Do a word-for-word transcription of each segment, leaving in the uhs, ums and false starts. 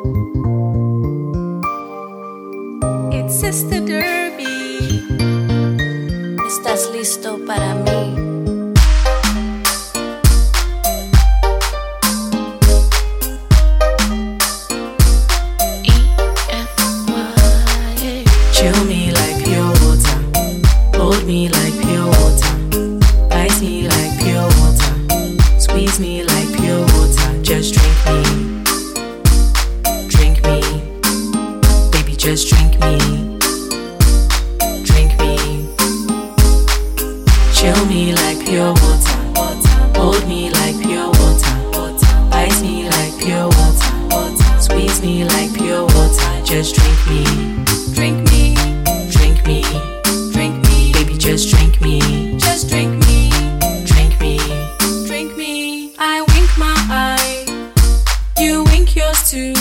It's Sister Derby. ¿Estás listo para mí? Chill me like pure water, hold me like pure water, bite me like pure water, squeeze me like pure water. Just drink me, drink me, baby, just drink me, drink me. Chill me like pure water, hold me like pure water, bite me like pure water, squeeze me like pure water. Just drink me. Drink me, Drink me, drink me, baby, just drink me, just drink me, drink me. drink me. I wink my eye, you wink yours too.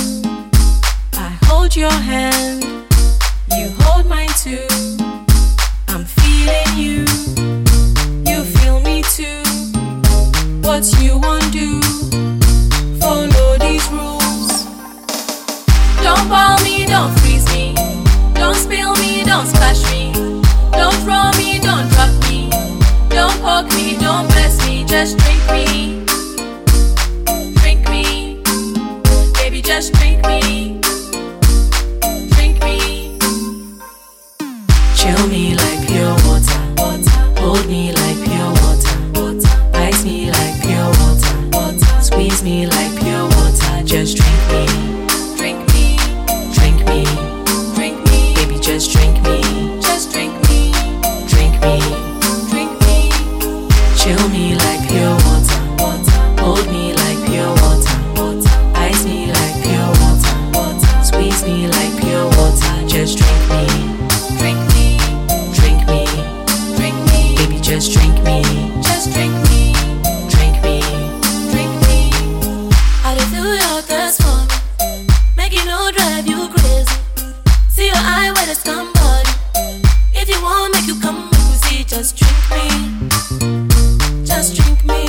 I hold your hand, you hold mine too. I'm feeling you, you feel me too. What you want do? Follow these rules. Don't boil me, don't freeze me. Don't spill me, don't splash me. Don't throw me, don't drop me. Don't poke me, don't bless me. Just drink me. Drink me. Baby, just drink me. Drink me. Chill me like pure water, hold me like pure water, bite me like pure water, squeeze me like pure water. Just drink me, Drink me. drink me, Drink me. baby, just drink me, Just drink me. drink me. Drink me. Chill me like pure water, hold me like pure water, bite me like pure water, squeeze me like pure water. Just drink me, Drink me. drink me, Drink me. baby, just drink me, Just drink me. drink me. Drink me. How they feel your thirst for me, make it no drive you crazy. See your eye where there's somebody. If you want, make you come, make you see. Just drink me, just drink me,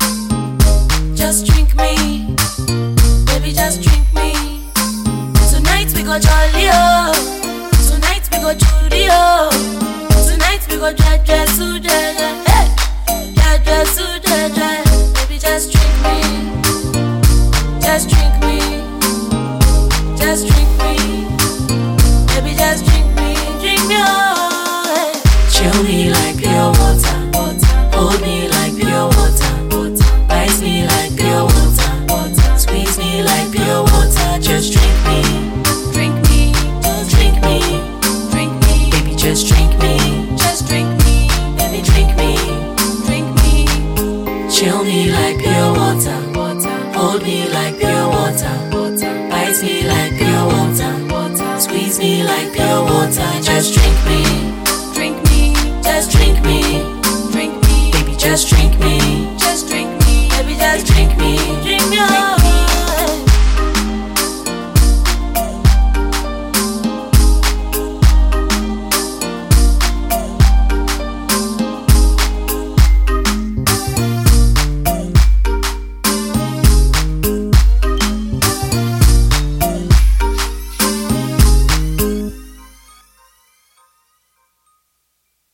just drink me, baby, just drink me. Tonight we go jolly oh, tonight we go Judy oh, tonight we go dra dra su dra dra, hey, dra dra su dra dra. Baby, just drink me, just drink me, just drink me, baby, just drink me, drink me oh. Hey. Chill me like pure water, hold me like pure water, bite me like pure water, squeeze me like pure water. Just drink me, Drink me. drink me, Drink me. baby, just drink me, Just drink me. baby, drink me. Drink me. Chill me like pure water, hold me like pure water, bite me like pure water, squeeze me like pure water. Just drink me,